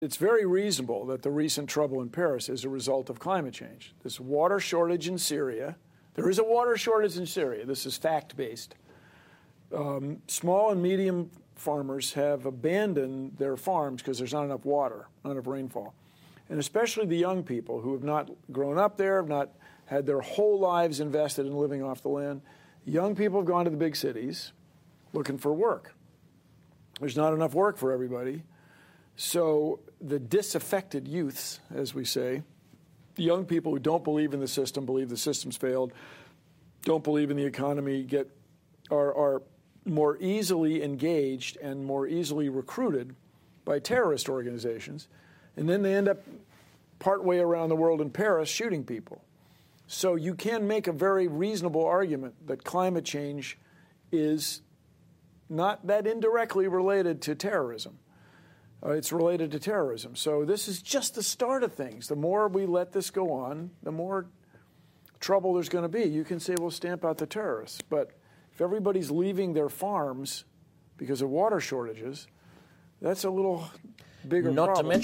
It's very reasonable that the recent trouble in Paris is a result of climate change. This water shortage in Syria, there is a water shortage in Syria. This is fact-based. Small and medium farmers have abandoned their farms because there's not enough water, not enough rainfall. And especially the young people who have not grown up there, have not had their whole lives invested in living off the land. Young people have gone to the big cities looking for work. There's not enough work for everybody. So the disaffected youths, as we say, the young people who don't believe in the system, believe the system's failed, don't believe in the economy, are more easily engaged and more easily recruited by terrorist organizations. And then they end up partway around the world in Paris shooting people. So you can make a very reasonable argument that climate change is not that indirectly related to terrorism. It's related to terrorism. So this is just the start of things. The more we let this go on, the more trouble there's going to be. You can say, well, stamp out the terrorists. But if everybody's leaving their farms because of water shortages, that's a little bigger problem.